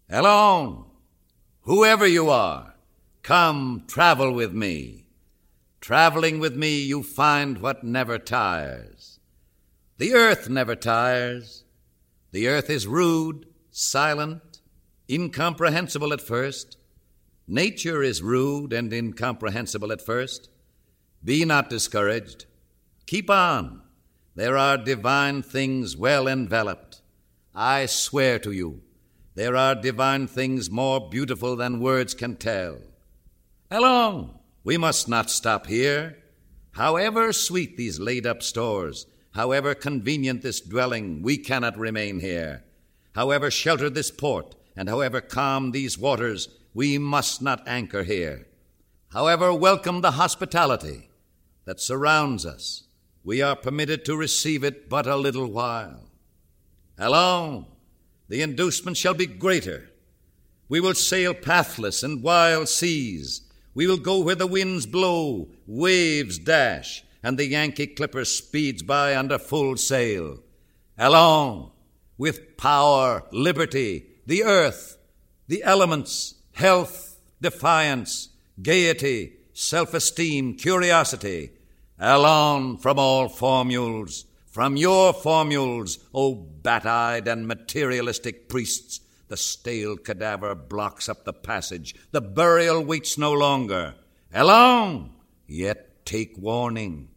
Alone, whoever you are, come travel with me. Traveling with me, you find what never tires. The earth never tires. The earth is rude, silent, incomprehensible at first. Nature is rude and incomprehensible at first. Be not discouraged. Keep on. There are divine things well enveloped. I swear to you, there are divine things more beautiful than words can tell. Allons, we must not stop here. However sweet these laid-up stores, however convenient this dwelling, we cannot remain here. However sheltered this port, and however calm these waters, we must not anchor here. However welcome the hospitality that surrounds us, we are permitted to receive it but a little while. Allons, the inducement shall be greater. We will sail pathless in wild seas. We will go where the winds blow, waves dash, and the Yankee clipper speeds by under full sail. Allons, with power, liberty, the earth, the elements, health, defiance, gaiety, self-esteem, curiosity. Allons from all formules, from your formules, O bat-eyed and materialistic priests. The stale cadaver blocks up the passage. The burial waits no longer. Allons, yet take warning.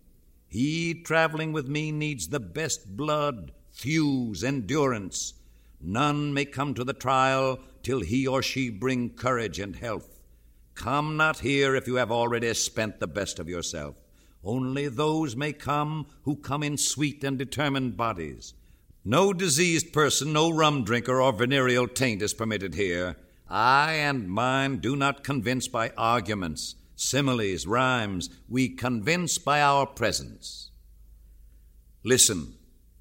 He traveling with me needs the best blood, thews, endurance. None may come to the trial till he or she bring courage and health. Come not here if you have already spent the best of yourself. Only those may come who come in sweet and determined bodies. No diseased person, no rum drinker or venereal taint is permitted here. I and mine do not convince by arguments, similes, rhymes. We convince by our presence. Listen,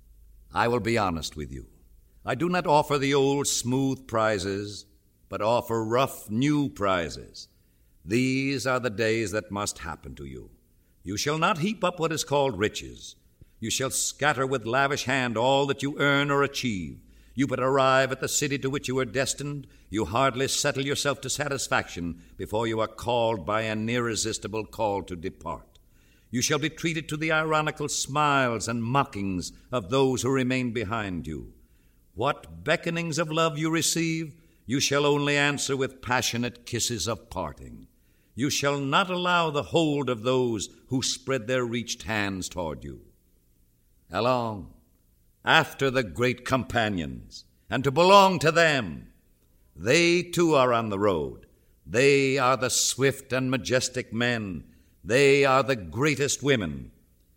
I will be honest with you. I do not offer the old smooth prizes, but offer rough new prizes. These are the days that must happen to you. You shall not heap up what is called riches. You shall scatter with lavish hand all that you earn or achieve. You but arrive at the city to which you are destined. You hardly settle yourself to satisfaction before you are called by an irresistible call to depart. You shall be treated to the ironical smiles and mockings of those who remain behind you. What beckonings of love you receive, you shall only answer with passionate kisses of parting. You shall not allow the hold of those who spread their reached hands toward you. Allons, after the great companions, and to belong to them. They too are on the road. They are the swift and majestic men. They are the greatest women,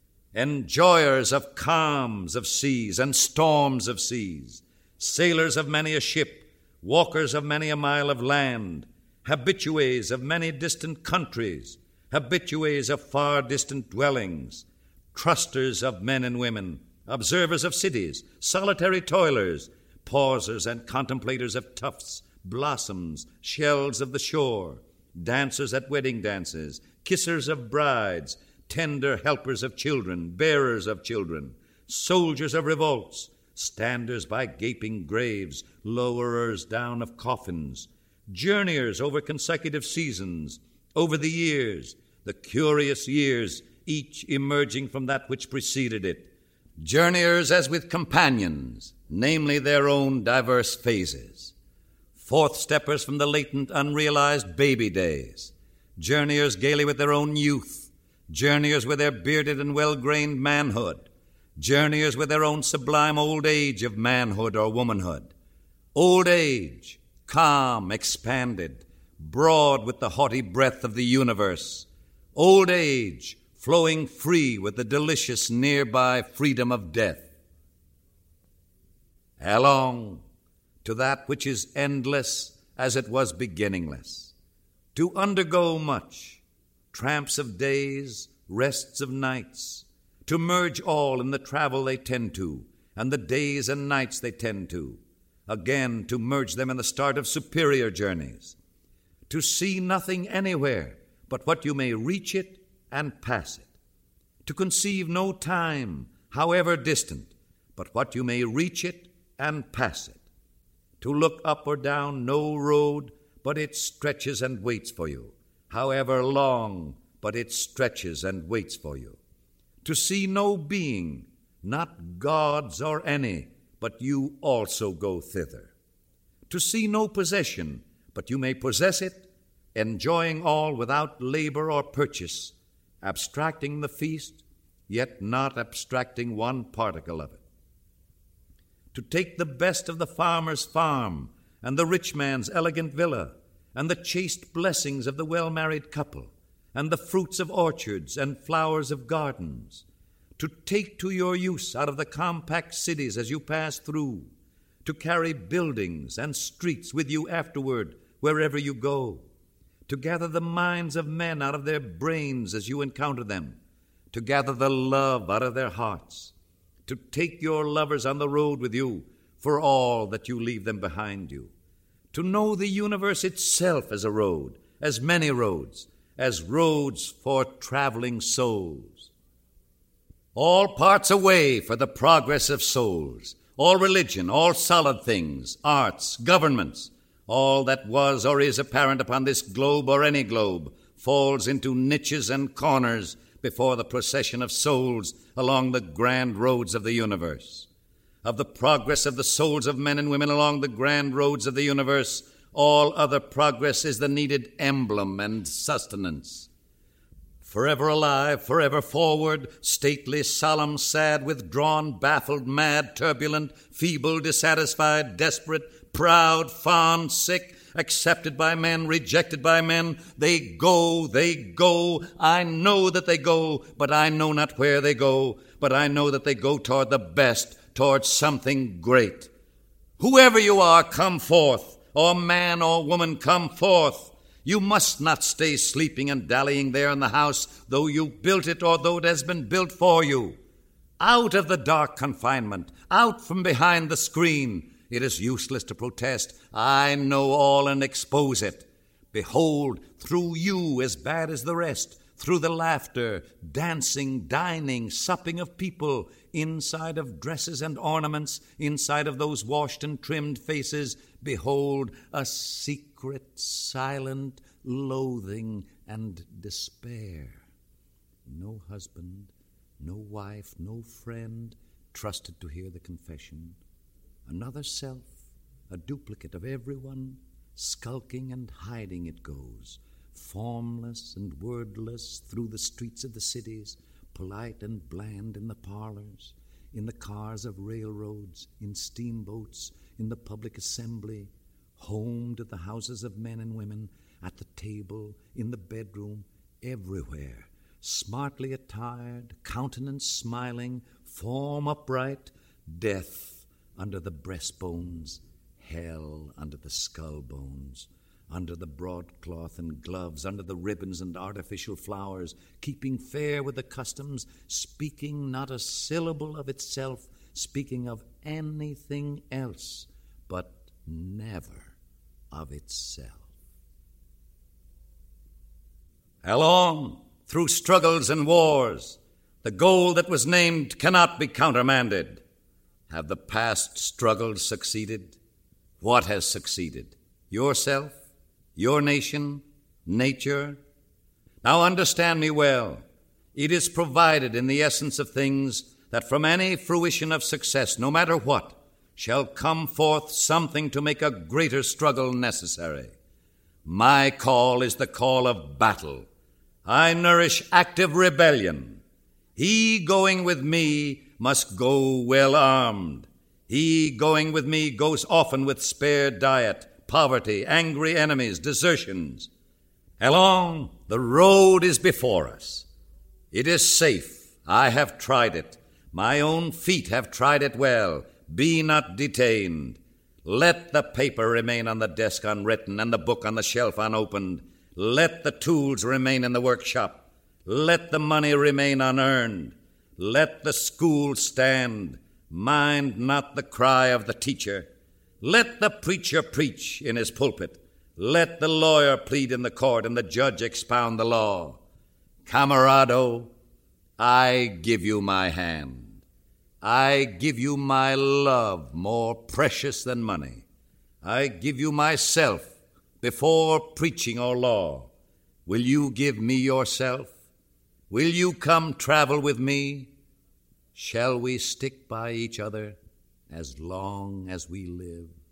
enjoyers of calms of seas and storms of seas, sailors of many a ship, walkers of many a mile of land, habitués of many distant countries, habitués of far distant dwellings, trusters of men and women, observers of cities, solitary toilers, pausers and contemplators of tufts, blossoms, shells of the shore, dancers at wedding dances, kissers of brides, tender helpers of children, bearers of children, soldiers of revolts, standers by gaping graves, lowerers down of coffins, journeyers over consecutive seasons, over the years, the curious years, each emerging from that which preceded it, journeyers as with companions, namely their own diverse phases, forth-steppers from the latent, unrealized baby days, journeyers gaily with their own youth, journeyers with their bearded and well-grained manhood, journeyers with their own sublime old age of manhood or womanhood, old age, calm, expanded, broad with the haughty breath of the universe, old age, flowing free with the delicious nearby freedom of death. Allons to that which is endless as it was beginningless, to undergo much, tramps of days, rests of nights, to merge all in the travel they tend to, and the days and nights they tend to, again to merge them in the start of superior journeys, to see nothing anywhere but what you may reach it and pass it, to conceive no time, however distant, but what you may reach it and pass it, To look up or down, no road, but it stretches and waits for you. However long, but it stretches and waits for you. To see no being, not gods or any, but you also go thither. To see no possession, but you may possess it, enjoying all without labor or purchase, abstracting the feast, yet not abstracting one particle of it. To take the best of the farmer's farm, and the rich man's elegant villa, and the chaste blessings of the well-married couple, and the fruits of orchards and flowers of gardens, to take to your use out of the compact cities as you pass through, to carry buildings and streets with you afterward wherever you go, to gather the minds of men out of their brains as you encounter them, to gather the love out of their hearts, to take your lovers on the road with you for all that you leave them behind you, to know the universe itself as a road, as many roads, as roads for traveling souls. All parts away for the progress of souls, all religion, all solid things, arts, governments, all that was or is apparent upon this globe or any globe falls into niches and corners before the procession of souls along the grand roads of the universe. Of the progress of the souls of men and women along the grand roads of the universe, all other progress is the needed emblem and sustenance. Forever alive, forever forward, stately, solemn, sad, withdrawn, baffled, mad, turbulent, feeble, dissatisfied, desperate, proud, fond, sick, accepted by men, rejected by men, they go, I know that they go, but I know not where they go, but I know that they go toward the best, toward something great. Whoever you are, come forth, or man or woman, come forth. You must not stay sleeping and dallying there in the house, though you built it or though it has been built for you. Out of the dark confinement, out from behind the screen. It is useless to protest. I know all and expose it. Behold, through you as bad as the rest, through the laughter, dancing, dining, supping of people, inside of dresses and ornaments, inside of those washed and trimmed faces, behold, a secret, silent loathing and despair. No husband, no wife, no friend trusted to hear the confession. Another self, a duplicate of everyone, skulking and hiding it goes, formless and wordless through the streets of the cities, polite and bland in the parlors, in the cars of railroads, in steamboats, in the public assembly, home to the houses of men and women, at the table, in the bedroom, everywhere, smartly attired, countenance smiling, form upright, death under the breastbones, hell under the skull bones, under the broadcloth and gloves, under the ribbons and artificial flowers, keeping fair with the customs, speaking not a syllable of itself, speaking of anything else, but never of itself. Along through struggles and wars, the goal that was named cannot be countermanded. Have the past struggles succeeded? What has succeeded? Yourself? Your nation? Nature? Now understand me well. It is provided in the essence of things that from any fruition of success, no matter what, shall come forth something to make a greater struggle necessary. My call is the call of battle. I nourish active rebellion. He going with me must go well armed. He going with me goes often with spare diet, poverty, angry enemies, desertions. Along, the road is before us. It is safe. I have tried it. My own feet have tried it well. Be not detained. Let the paper remain on the desk unwritten and the book on the shelf unopened. Let the tools remain in the workshop. Let the money remain unearned. Let the school stand. Mind not the cry of the teacher. Let the preacher preach in his pulpit. Let the lawyer plead in the court and the judge expound the law. Camarado, I give you my hand. I give you my love, more precious than money. I give you myself before preaching or law. Will you give me yourself? Will you come travel with me? Shall we stick by each other as long as we live?